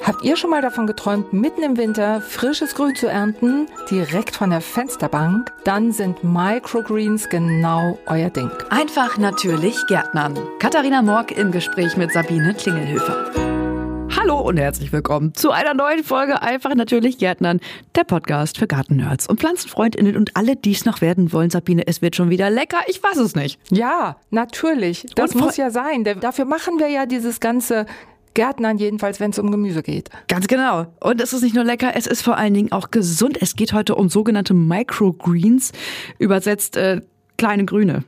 Habt ihr schon mal davon geträumt, mitten im Winter frisches Grün zu ernten, direkt von der Fensterbank? Dann sind Microgreens genau euer Ding. Einfach natürlich Gärtnern. Katharina Morg im Gespräch mit Sabine Klingelhöfer. Hallo und herzlich willkommen zu einer neuen Folge Einfach natürlich Gärtnern, der Podcast für Gartennerds und PflanzenfreundInnen und alle, die es noch werden wollen. Sabine, es wird schon wieder lecker, ich weiß es nicht. Ja, natürlich. Das muss ja sein. Dafür machen wir ja dieses ganze Gärtnern, jedenfalls, wenn es um Gemüse geht. Ganz genau. Und es ist nicht nur lecker, es ist vor allen Dingen auch gesund. Es geht heute um sogenannte Microgreens, übersetzt kleine Grüne.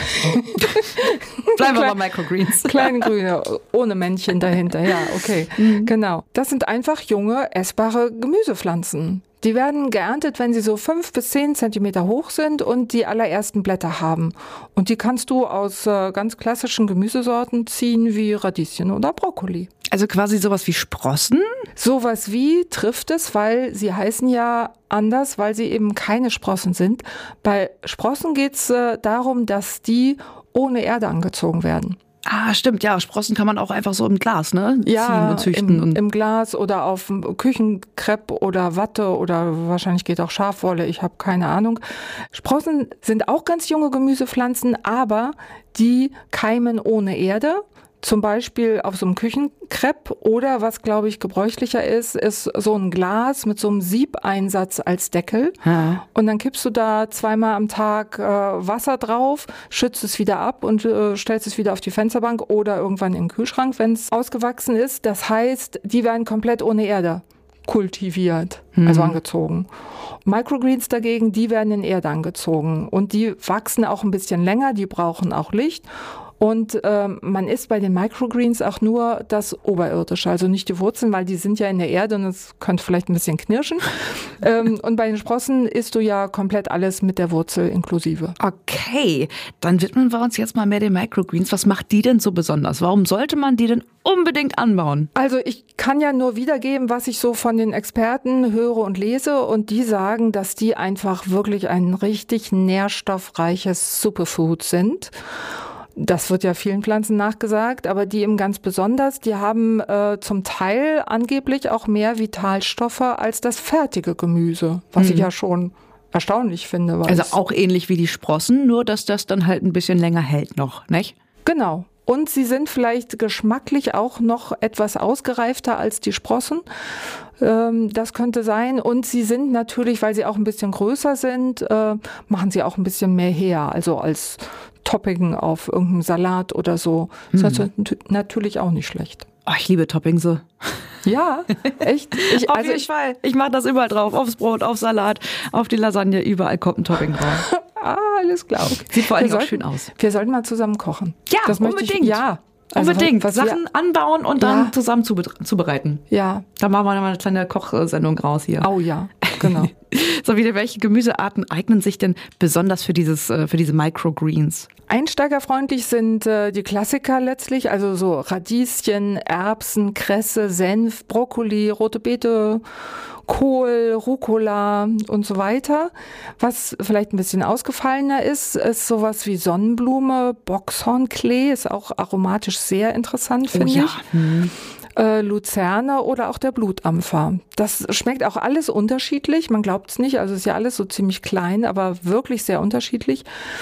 Bleiben wir bei Microgreens. Kleine Grüne, ohne Männchen dahinter. Ja, okay. Genau. Das sind einfach junge, essbare Gemüsepflanzen. Die werden geerntet, wenn sie so 5 bis 10 Zentimeter hoch sind und die allerersten Blätter haben. Und die kannst du aus ganz klassischen Gemüsesorten ziehen, wie Radieschen oder Brokkoli. Also quasi sowas wie Sprossen? Sowas wie trifft es, weil sie heißen ja anders, weil sie eben keine Sprossen sind. Bei Sprossen geht es darum, dass die ohne Erde angezogen werden. Ah, stimmt, ja, Sprossen kann man auch einfach so im Glas, ne? Ja, ziehen und züchten. Im Glas oder auf Küchenkrepp oder Watte oder wahrscheinlich geht auch Schafwolle, ich habe keine Ahnung. Sprossen sind auch ganz junge Gemüsepflanzen, aber die keimen ohne Erde. Zum Beispiel auf so einem Küchenkrepp oder was, glaube ich, gebräuchlicher ist so ein Glas mit so einem Siebeinsatz als Deckel. Ja. Und dann kippst du da zweimal am Tag Wasser drauf, schützt es wieder ab und stellst es wieder auf die Fensterbank oder irgendwann in den Kühlschrank, wenn es ausgewachsen ist. Das heißt, die werden komplett ohne Erde kultiviert, also angezogen. Microgreens dagegen, die werden in Erde angezogen und die wachsen auch ein bisschen länger, die brauchen auch Licht. Und man isst bei den Microgreens auch nur das Oberirdische, also nicht die Wurzeln, weil die sind ja in der Erde und es könnte vielleicht ein bisschen knirschen. Und bei den Sprossen isst du ja komplett alles mit der Wurzel inklusive. Okay, dann widmen wir uns jetzt mal mehr den Microgreens. Was macht die denn so besonders? Warum sollte man die denn unbedingt anbauen? Also ich kann ja nur wiedergeben, was ich so von den Experten höre und lese. Und die sagen, dass die einfach wirklich ein richtig nährstoffreiches Superfood sind. Das wird ja vielen Pflanzen nachgesagt, aber die eben ganz besonders, die haben zum Teil angeblich auch mehr Vitalstoffe als das fertige Gemüse, was ich ja schon erstaunlich finde. Also auch ähnlich wie die Sprossen, nur dass das dann halt ein bisschen länger hält noch, nicht? Genau. Und sie sind vielleicht geschmacklich auch noch etwas ausgereifter als die Sprossen. Das könnte sein. Und sie sind natürlich, weil sie auch ein bisschen größer sind, machen sie auch ein bisschen mehr her. Also als Topping auf irgendeinem Salat oder so. Das ist natürlich auch nicht schlecht. Oh, ich liebe Toppings so. Ja, echt? Auf jeden Fall. Ich mache das überall drauf. Aufs Brot, auf Salat, auf die Lasagne. Überall kommt ein Topping drauf. Alles klar. Okay. Sieht vor allem auch schön aus. Wir sollten mal zusammen kochen. Ja, das unbedingt. Also unbedingt. Sachen anbauen und dann zusammen zubereiten. Ja. Da machen wir mal eine kleine Kochsendung raus hier. Oh ja, genau. So, wieder, welche Gemüsearten eignen sich denn besonders für diese Microgreens? Einsteigerfreundlich sind die Klassiker letztlich, also so Radieschen, Erbsen, Kresse, Senf, Brokkoli, rote Beete, Kohl, Rucola und so weiter. Was vielleicht ein bisschen ausgefallener ist sowas wie Sonnenblume, Boxhornklee, ist auch aromatisch sehr interessant, finde ich. Luzerne oder auch der Blutampfer. Das schmeckt auch alles unterschiedlich, man glaubt es nicht, also ist ja alles so ziemlich klein, aber wirklich sehr unterschiedlich.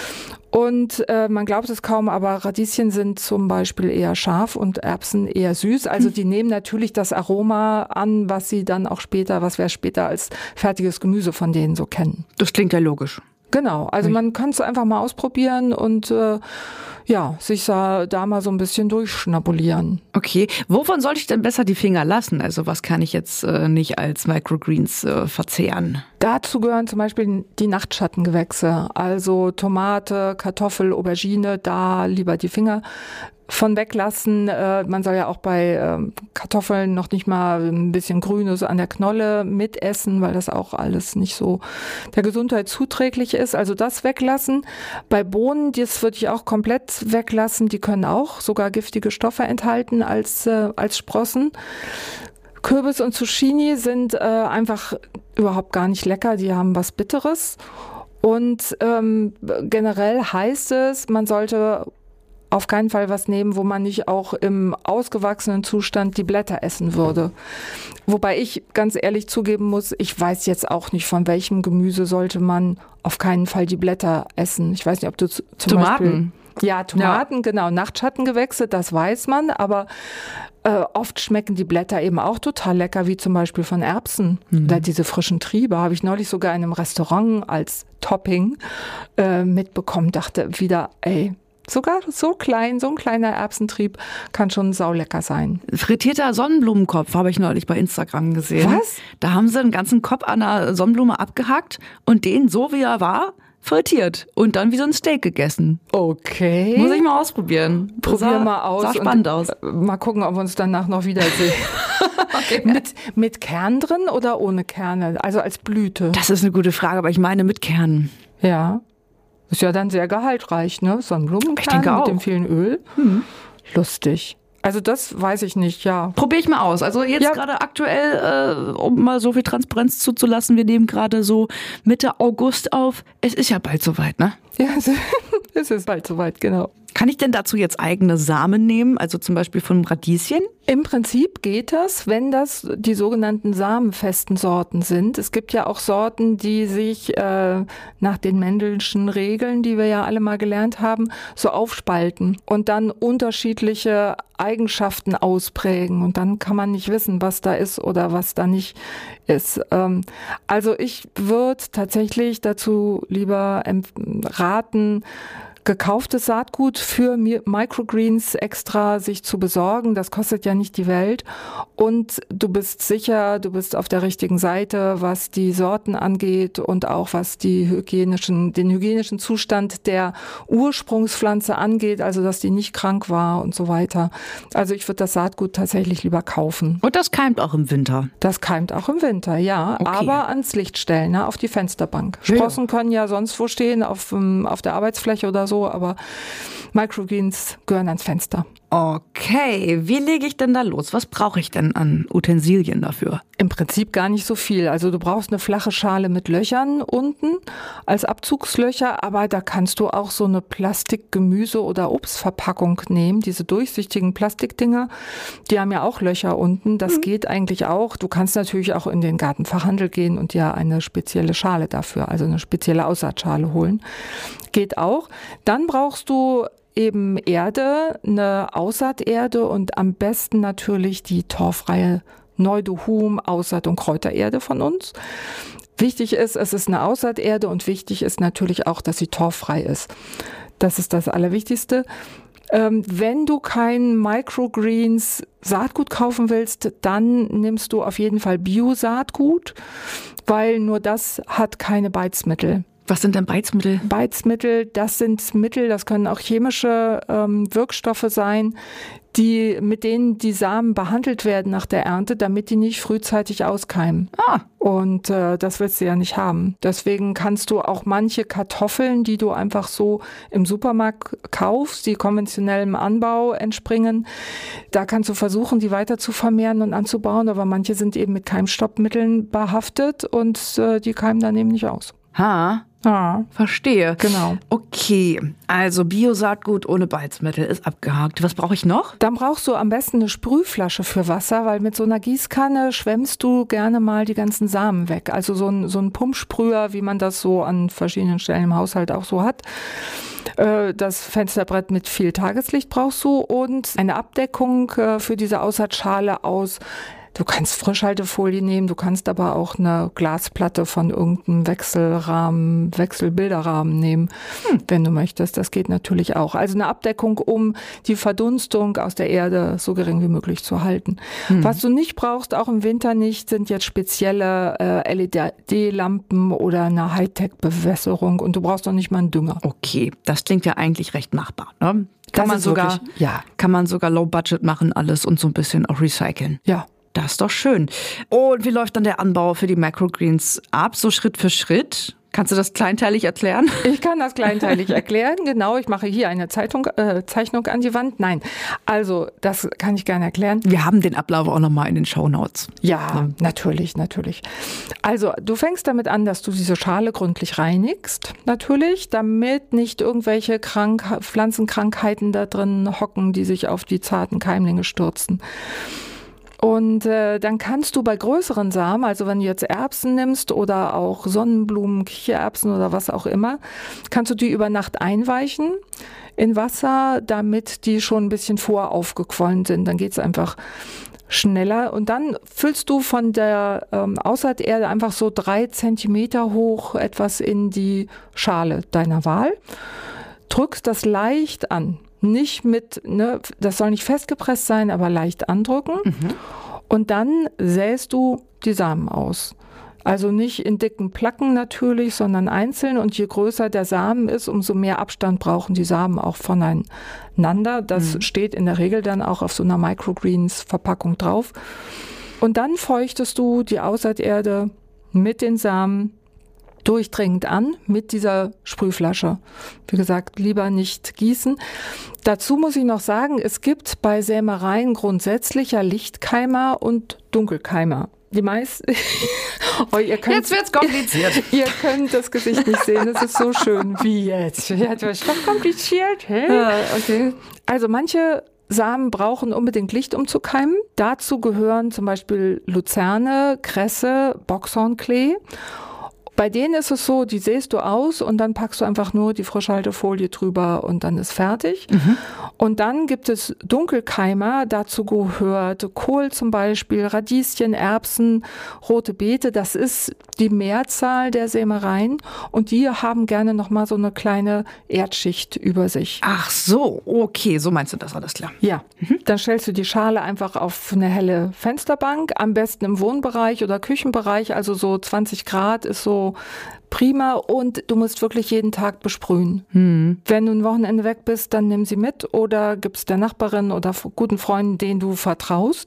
Und man glaubt es kaum, aber Radieschen sind zum Beispiel eher scharf und Erbsen eher süß. Also die nehmen natürlich das Aroma an, was wir später als fertiges Gemüse von denen so kennen. Das klingt ja logisch. Genau, also man kann es einfach mal ausprobieren und sich da mal so ein bisschen durchschnabulieren. Okay, wovon sollte ich denn besser die Finger lassen? Also was kann ich jetzt nicht als Microgreens verzehren? Dazu gehören zum Beispiel die Nachtschattengewächse, also Tomate, Kartoffel, Aubergine, da lieber die Finger von weglassen. Man soll ja auch bei Kartoffeln noch nicht mal ein bisschen Grünes an der Knolle mitessen, weil das auch alles nicht so der Gesundheit zuträglich ist. Also das weglassen. Bei Bohnen, das würde ich auch komplett weglassen. Die können auch sogar giftige Stoffe enthalten als Sprossen. Kürbis und Zucchini sind einfach überhaupt gar nicht lecker. Die haben was Bitteres. Und generell heißt es, man sollte auf keinen Fall was nehmen, wo man nicht auch im ausgewachsenen Zustand die Blätter essen würde. Wobei ich ganz ehrlich zugeben muss, ich weiß jetzt auch nicht, von welchem Gemüse sollte man auf keinen Fall die Blätter essen. Ich weiß nicht, ob du zum Tomaten. Beispiel... Ja, Tomaten, genau, Nachtschattengewächse, das weiß man, aber oft schmecken die Blätter eben auch total lecker, wie zum Beispiel von Erbsen oder diese frischen Triebe. Habe ich neulich sogar in einem Restaurant als Topping mitbekommen, dachte wieder, sogar so klein, so ein kleiner Erbsentrieb kann schon saulecker sein. Frittierter Sonnenblumenkopf habe ich neulich bei Instagram gesehen. Was? Da haben sie einen ganzen Kopf an einer Sonnenblume abgehackt und den, so wie er war, frittiert und dann wie so ein Steak gegessen. Okay. Muss ich mal ausprobieren. Probier mal aus. Sah spannend aus. Mal gucken, ob wir uns danach noch wiedersehen. Okay. Mit Kern drin oder ohne Kerne? Also als Blüte? Das ist eine gute Frage, aber ich meine mit Kernen. Ja. Ist ja dann sehr gehaltreich, ne? Sonnenblumenkerne mit dem vielen Öl. Lustig. Also das weiß ich nicht, ja. Probiere ich mal aus. Also jetzt gerade aktuell, um mal so viel Transparenz zuzulassen, wir nehmen gerade so Mitte August auf. Es ist ja bald soweit, ne? Ja, es ist bald soweit, genau. Kann ich denn dazu jetzt eigene Samen nehmen, also zum Beispiel von Radieschen? Im Prinzip geht das, wenn das die sogenannten samenfesten Sorten sind. Es gibt ja auch Sorten, die sich nach den Mendelschen Regeln, die wir ja alle mal gelernt haben, so aufspalten und dann unterschiedliche Eigenschaften ausprägen. Und dann kann man nicht wissen, was da ist oder was da nicht ist. Also ich würde tatsächlich dazu lieber raten, gekauftes Saatgut für Microgreens extra sich zu besorgen. Das kostet ja nicht die Welt. Und du bist sicher, du bist auf der richtigen Seite, was die Sorten angeht und auch was den hygienischen Zustand der Ursprungspflanze angeht, also dass die nicht krank war und so weiter. Also ich würde das Saatgut tatsächlich lieber kaufen. Und das keimt auch im Winter? Das keimt auch im Winter, ja. Okay. Aber ans Licht stellen, ne, auf die Fensterbank. Sprossen können ja sonst wo stehen, auf der Arbeitsfläche oder so, aber Microgreens gehören ans Fenster. Okay, wie lege ich denn da los? Was brauche ich denn an Utensilien dafür? Im Prinzip gar nicht so viel. Also du brauchst eine flache Schale mit Löchern unten als Abzugslöcher, aber da kannst du auch so eine Plastikgemüse- oder Obstverpackung nehmen, diese durchsichtigen Plastikdinger, die haben ja auch Löcher unten, das geht eigentlich auch. Du kannst natürlich auch in den Gartenfachhandel gehen und dir eine spezielle Schale dafür, also eine spezielle Aussaatschale holen. Geht auch. Dann brauchst du eben Erde, eine Aussaaterde und am besten natürlich die torffreie Neudohum Aussaat- und Kräutererde von uns. Wichtig ist, es ist eine Aussaaterde und wichtig ist natürlich auch, dass sie torffrei ist. Das ist das Allerwichtigste. Wenn du kein Microgreens Saatgut kaufen willst, dann nimmst du auf jeden Fall Bio-Saatgut, weil nur das hat keine Beizmittel. Was sind denn Beizmittel? Beizmittel, das sind Mittel, das können auch chemische Wirkstoffe sein, mit denen die Samen behandelt werden nach der Ernte, damit die nicht frühzeitig auskeimen. Und das willst du ja nicht haben. Deswegen kannst du auch manche Kartoffeln, die du einfach so im Supermarkt kaufst, die konventionellem Anbau entspringen, da kannst du versuchen, die weiter zu vermehren und anzubauen, aber manche sind eben mit Keimstoppmitteln behaftet und die keimen dann eben nicht aus. Verstehe. Genau. Okay, also Bio-Saatgut ohne Beizmittel ist abgehakt. Was brauche ich noch? Dann brauchst du am besten eine Sprühflasche für Wasser, weil mit so einer Gießkanne schwemmst du gerne mal die ganzen Samen weg. Also so ein Pumpsprüher, wie man das so an verschiedenen Stellen im Haushalt auch so hat. Das Fensterbrett mit viel Tageslicht brauchst du und eine Abdeckung für diese Aussaatschale aus. Du kannst Frischhaltefolie nehmen, du kannst aber auch eine Glasplatte von irgendeinem Wechselbilderrahmen nehmen, wenn du möchtest. Das geht natürlich auch. Also eine Abdeckung, um die Verdunstung aus der Erde so gering wie möglich zu halten. Was du nicht brauchst, auch im Winter nicht, sind jetzt spezielle LED-Lampen oder eine Hightech-Bewässerung und du brauchst auch nicht mal einen Dünger. Okay, das klingt ja eigentlich recht machbar, ne? Kann man sogar Low Budget machen alles und so ein bisschen auch recyceln. Ja. Das ist doch schön. Und wie läuft dann der Anbau für die Microgreens ab? So Schritt für Schritt? Kannst du das kleinteilig erklären? Ich kann das kleinteilig erklären, genau. Ich mache hier eine Zeichnung an die Wand. Nein, also das kann ich gerne erklären. Wir haben den Ablauf auch nochmal in den Shownotes. Ja, natürlich. Also du fängst damit an, dass du diese Schale gründlich reinigst, natürlich, damit nicht irgendwelche Pflanzenkrankheiten da drin hocken, die sich auf die zarten Keimlinge stürzen. Und dann kannst du bei größeren Samen, also wenn du jetzt Erbsen nimmst oder auch Sonnenblumen, Kichererbsen oder was auch immer, kannst du die über Nacht einweichen in Wasser, damit die schon ein bisschen voraufgequollen sind. Dann geht es einfach schneller. Und dann füllst du von der Aussaaterde einfach so 3 Zentimeter hoch etwas in die Schale deiner Wahl, drückst das leicht an. Nicht mit, das soll nicht festgepresst sein, aber leicht andrücken. Und dann säst du die Samen aus. Also nicht in dicken Placken natürlich, sondern einzeln. Und je größer der Samen ist, umso mehr Abstand brauchen die Samen auch voneinander. Das steht in der Regel dann auch auf so einer Microgreens-Verpackung drauf. Und dann feuchtest du die Aussaaterde mit den Samen durchdringend an mit dieser Sprühflasche. Wie gesagt, lieber nicht gießen. Dazu muss ich noch sagen, es gibt bei Sämereien grundsätzlich ja Lichtkeimer und Dunkelkeimer. Die meisten. Jetzt wird's kompliziert. Ihr könnt das Gesicht nicht sehen, es ist so schön. Wie jetzt? Das ist doch kompliziert. Hey? Okay. Also manche Samen brauchen unbedingt Licht, um zu keimen. Dazu gehören zum Beispiel Luzerne, Kresse, Boxhornklee. Bei denen ist es so, die säst du aus und dann packst du einfach nur die Frischhaltefolie drüber und dann ist fertig. Und dann gibt es Dunkelkeimer, dazu gehört Kohl zum Beispiel, Radieschen, Erbsen, rote Beete. Das ist die Mehrzahl der Sämereien und die haben gerne nochmal so eine kleine Erdschicht über sich. Ach so, okay, so meinst du das, alles klar. Ja, dann stellst du die Schale einfach auf eine helle Fensterbank, am besten im Wohnbereich oder Küchenbereich, also so 20 Grad ist so prima und du musst wirklich jeden Tag besprühen. Wenn du ein Wochenende weg bist, dann nimm sie mit oder gib's der Nachbarin oder guten Freunden, denen du vertraust.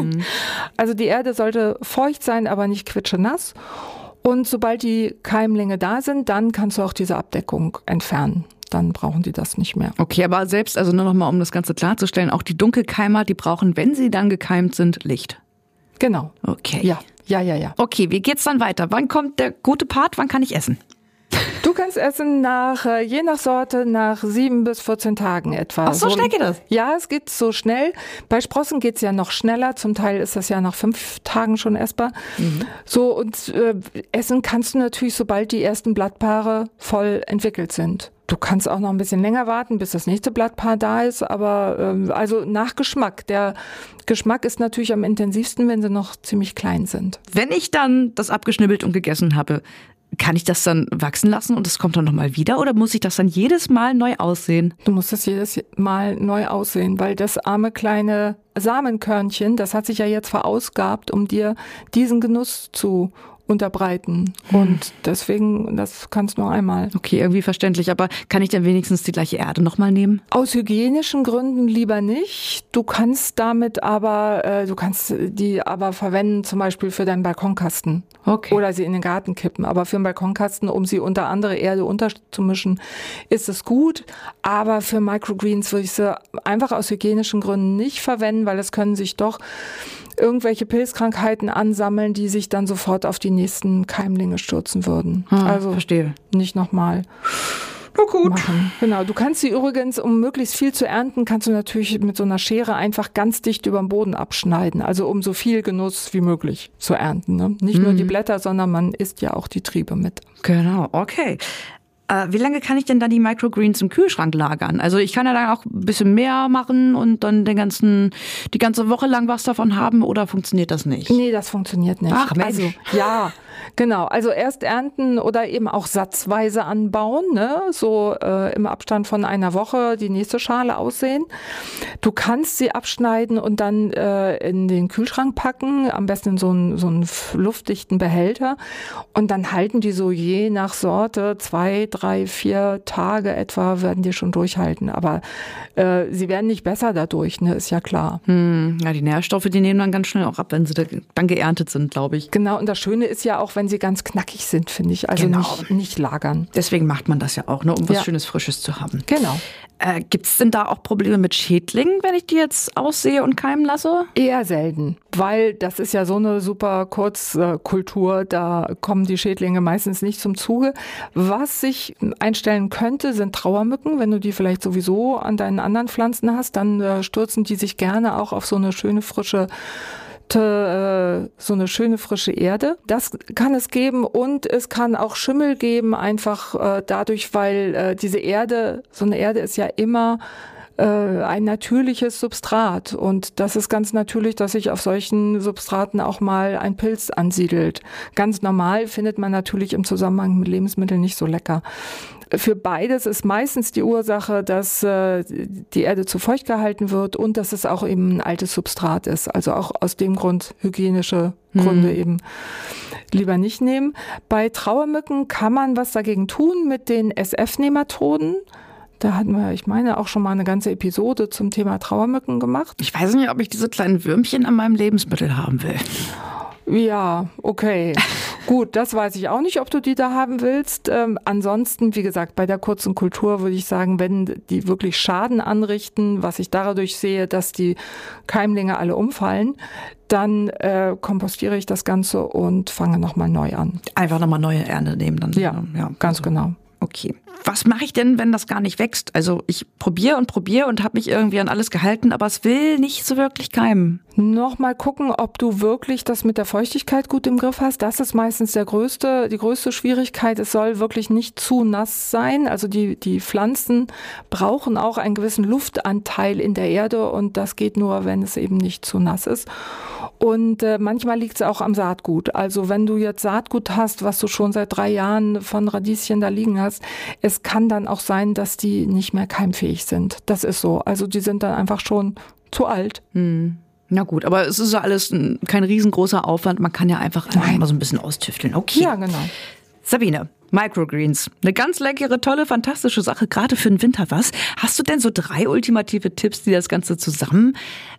Also die Erde sollte feucht sein, aber nicht quitschenass. Und sobald die Keimlinge da sind, dann kannst du auch diese Abdeckung entfernen. Dann brauchen die das nicht mehr. Okay, aber selbst, also nur noch mal, um das Ganze klarzustellen, auch die Dunkelkeimer, die brauchen, wenn sie dann gekeimt sind, Licht. Genau. Okay. Ja. Okay, wie geht's dann weiter? Wann kommt der gute Part? Wann kann ich essen? Du kannst essen je nach Sorte, nach 7 bis 14 Tagen etwa. Ach, so schnell geht das? Ja, es geht so schnell. Bei Sprossen geht's ja noch schneller. Zum Teil ist das ja nach 5 Tagen schon essbar. So, und essen kannst du natürlich, sobald die ersten Blattpaare voll entwickelt sind. Du kannst auch noch ein bisschen länger warten, bis das nächste Blattpaar da ist, aber also nach Geschmack. Der Geschmack ist natürlich am intensivsten, wenn sie noch ziemlich klein sind. Wenn ich dann das abgeschnibbelt und gegessen habe, kann ich das dann wachsen lassen und es kommt dann nochmal wieder oder muss ich das dann jedes Mal neu aussehen? Du musst das jedes Mal neu aussehen, weil das arme kleine Samenkörnchen, das hat sich ja jetzt verausgabt, um dir diesen Genuss zu unterbreiten. Und deswegen, das kannst du nur einmal. Okay, irgendwie verständlich. Aber kann ich dann wenigstens die gleiche Erde nochmal nehmen? Aus hygienischen Gründen lieber nicht. Du kannst damit aber, die aber verwenden, zum Beispiel für deinen Balkonkasten. Okay. Oder sie in den Garten kippen. Aber für den Balkonkasten, um sie unter andere Erde unterzumischen, ist es gut. Aber für Microgreens würde ich sie einfach aus hygienischen Gründen nicht verwenden, weil es können sich doch irgendwelche Pilzkrankheiten ansammeln, die sich dann sofort auf die nächsten Keimlinge stürzen würden. Also verstehe. Nicht nochmal machen. Genau. Du kannst sie übrigens, um möglichst viel zu ernten, kannst du natürlich mit so einer Schere einfach ganz dicht über den Boden abschneiden. Also um so viel Genuss wie möglich zu ernten. Ne? Nicht nur die Blätter, sondern man isst ja auch die Triebe mit. Genau, okay. Wie lange kann ich denn dann die Microgreens im Kühlschrank lagern? Also ich kann ja dann auch ein bisschen mehr machen und dann die ganze Woche lang was davon haben oder funktioniert das nicht? Nee, das funktioniert nicht. Ach Mensch. Also, ja, genau. Also erst ernten oder eben auch satzweise anbauen, ne? So im Abstand von einer Woche die nächste Schale aussehen. Du kannst sie abschneiden und dann in den Kühlschrank packen, am besten in so einen luftdichten Behälter. Und dann halten die so je nach Sorte 2, 3, 4 Tage etwa werden die schon durchhalten. Aber sie werden nicht besser dadurch, ne? Ist ja klar. Ja, die Nährstoffe, die nehmen dann ganz schnell auch ab, wenn sie dann geerntet sind, glaube ich. Genau, und das Schöne ist ja auch, auch wenn sie ganz knackig sind, finde ich. Also nicht lagern. Deswegen macht man das ja auch, ne, um was Schönes, Frisches zu haben. Genau. Gibt es denn da auch Probleme mit Schädlingen, wenn ich die jetzt aussehe und keimen lasse? Eher selten, weil das ist ja so eine super Kurzkultur, da kommen die Schädlinge meistens nicht zum Zuge. Was sich einstellen könnte, sind Trauermücken. Wenn du die vielleicht sowieso an deinen anderen Pflanzen hast, dann stürzen die sich gerne auch auf so eine schöne frische Erde. Das kann es geben und es kann auch Schimmel geben, einfach dadurch, weil diese Erde, so eine Erde ist ja immer ein natürliches Substrat und das ist ganz natürlich, dass sich auf solchen Substraten auch mal ein Pilz ansiedelt. Ganz normal findet man natürlich im Zusammenhang mit Lebensmitteln nicht so lecker. Für beides ist meistens die Ursache, dass die Erde zu feucht gehalten wird und dass es auch eben ein altes Substrat ist. Also auch aus dem Grund hygienische Gründe eben lieber nicht nehmen. Bei Trauermücken kann man was dagegen tun mit den SF-Nematoden. Da hatten wir, ich meine, auch schon mal eine ganze Episode zum Thema Trauermücken gemacht. Ich weiß nicht, ob ich diese kleinen Würmchen an meinem Lebensmittel haben will. Ja, okay. Gut, das weiß ich auch nicht, ob du die da haben willst. Ansonsten, wie gesagt, bei der kurzen Kultur würde ich sagen, wenn die wirklich Schaden anrichten, was ich dadurch sehe, dass die Keimlinge alle umfallen, dann kompostiere ich das Ganze und fange nochmal neu an. Einfach nochmal neue Ernte nehmen dann? Ja, ganz genau. Okay. Was mache ich denn, wenn das gar nicht wächst? Also ich probiere und habe mich irgendwie an alles gehalten, aber es will nicht so wirklich keimen. Nochmal gucken, ob du wirklich das mit der Feuchtigkeit gut im Griff hast. Das ist meistens die größte Schwierigkeit. Es soll wirklich nicht zu nass sein. Also die Pflanzen brauchen auch einen gewissen Luftanteil in der Erde und das geht nur, wenn es eben nicht zu nass ist. Und manchmal liegt es auch am Saatgut. Also wenn du jetzt Saatgut hast, was du schon seit 3 Jahren von Radieschen da liegen hast, es kann dann auch sein, dass die nicht mehr keimfähig sind. Das ist so. Also die sind dann einfach schon zu alt. Na gut, aber es ist ja alles kein riesengroßer Aufwand. Man kann ja einfach mal so ein bisschen austüfteln. Okay. Ja, genau. Sabine, Microgreens. Eine ganz leckere, tolle, fantastische Sache, gerade für den Winter. Was? Hast du denn so 3 ultimative Tipps, die das Ganze zusammen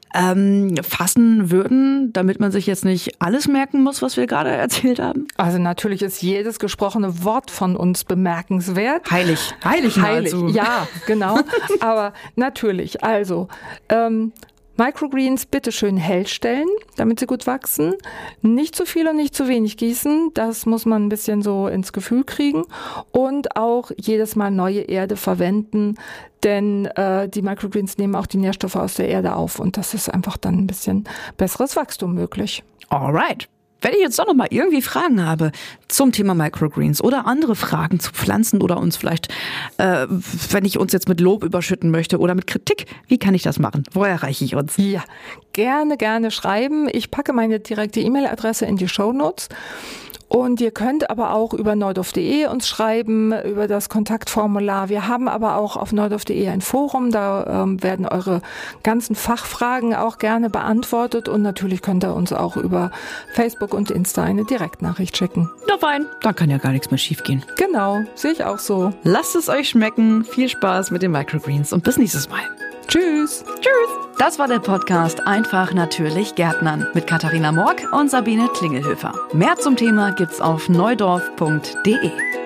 fassen würden, damit man sich jetzt nicht alles merken muss, was wir gerade erzählt haben? Also natürlich ist jedes gesprochene Wort von uns bemerkenswert. Heilig. Ja, genau. Aber natürlich, also Microgreens bitte schön hell stellen, damit sie gut wachsen. Nicht zu viel und nicht zu wenig gießen. Das muss man ein bisschen so ins Gefühl kriegen. Und auch jedes Mal neue Erde verwenden, denn die Microgreens nehmen auch die Nährstoffe aus der Erde auf. Und das ist einfach dann ein bisschen besseres Wachstum möglich. Alright. Wenn ich jetzt doch noch mal irgendwie Fragen habe zum Thema Microgreens oder andere Fragen zu Pflanzen oder uns vielleicht, wenn ich uns jetzt mit Lob überschütten möchte oder mit Kritik, wie kann ich das machen? Wo erreiche ich uns? Ja, gerne schreiben. Ich packe meine direkte E-Mail-Adresse in die Shownotes. Und ihr könnt aber auch über neudorf.de uns schreiben, über das Kontaktformular. Wir haben aber auch auf neudorf.de ein Forum, da werden eure ganzen Fachfragen auch gerne beantwortet. Und natürlich könnt ihr uns auch über Facebook und Insta eine Direktnachricht schicken. Na fein, da kann ja gar nichts mehr schiefgehen. Genau, sehe ich auch so. Lasst es euch schmecken, viel Spaß mit den Microgreens und bis nächstes Mal. Tschüss. Das war der Podcast Einfach natürlich Gärtnern mit Katharina Morck und Sabine Klingelhöfer. Mehr zum Thema gibt's auf neudorf.de.